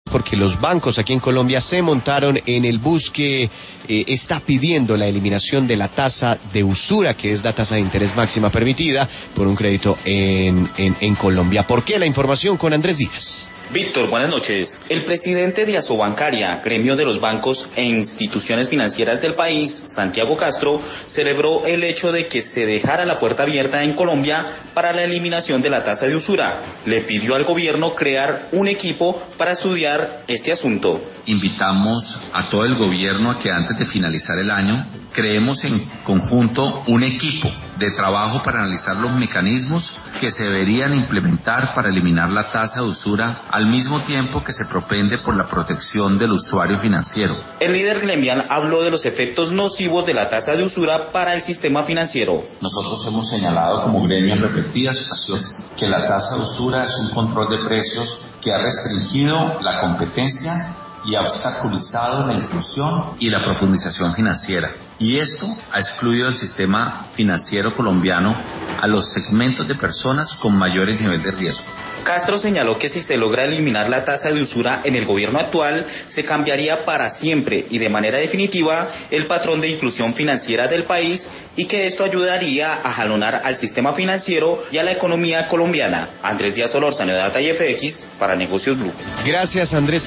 porque los bancos aquí en Colombia se montaron en el bus que está pidiendo la eliminación de la tasa de usura, que es la tasa de interés máxima permitida por un crédito en Colombia. ¿Por qué? La información con Andrés Díaz. Víctor, buenas noches. El presidente de Asobancaria, gremio de los bancos e instituciones financieras del país, Santiago Castro, celebró el hecho de que se dejara la puerta abierta en Colombia para la eliminación de la tasa de usura. Le pidió al gobierno crear un equipo para estudiar este asunto. Invitamos a todo el gobierno a que antes de finalizar el año creemos en conjunto un equipo de trabajo para analizar los mecanismos que se deberían implementar para eliminar la tasa de usura al mismo tiempo que se propende por la protección del usuario financiero. El líder gremial habló de los efectos nocivos de la tasa de usura para el sistema financiero. Nosotros hemos señalado como gremio en repetidas ocasiones que la tasa de usura es un control de precios que ha restringido la competencia y ha obstaculizado la inclusión y la profundización financiera. Y esto ha excluido del sistema financiero colombiano a los segmentos de personas con mayores niveles de riesgo. Castro señaló que si se logra eliminar la tasa de usura en el gobierno actual, se cambiaría para siempre y de manera definitiva el patrón de inclusión financiera del país y que esto ayudaría a jalonar al sistema financiero y a la economía colombiana. Andrés Díaz Solórzano de Data y FX para Negocios Blue. Gracias, Andrés.